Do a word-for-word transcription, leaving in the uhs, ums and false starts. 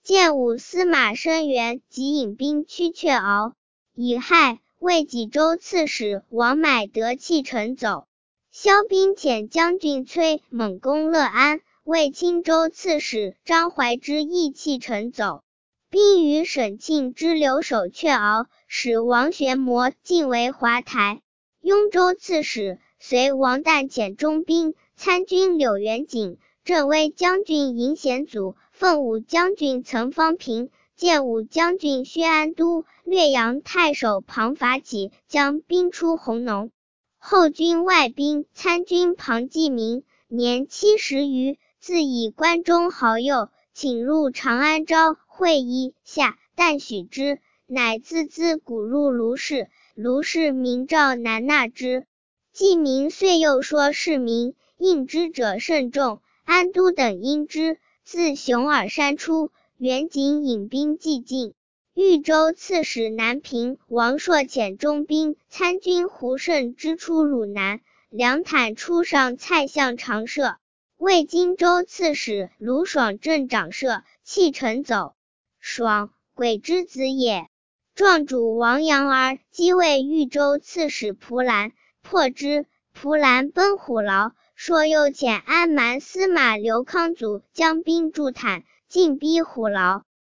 建武司马申元即引兵驱却敖，乙亥，为济州刺史王买得弃城走。萧兵遣将军崔猛攻乐安，为青州刺史张怀之亦弃城走。并与沈庆之留守却敖，使王玄谟进为华台。雍州刺史随王旦遣中兵参军柳元景、镇威将军尹显祖、奉武将军岑方平、建武将军薛安都、略阳太守庞法起将兵出弘农。后军外兵参军庞继明年七十余，自以关中好友，请入长安昭会议下，但许之，乃自资鼓入卢氏，卢氏明诏难纳之。继明遂又说市民，应之者甚众，安都等因之，自熊耳山出，元景引兵既进。豫州刺史南平王朔遣中兵参军胡胜之出汝南，梁坦出上蔡相长社。为荆州刺史卢爽镇长社，弃城走。爽，鬼之子也。壮主王阳儿击为豫州刺史蒲兰，破之。蒲兰奔虎牢，朔又遣安蛮司马刘康祖将兵筑坦，进逼虎牢。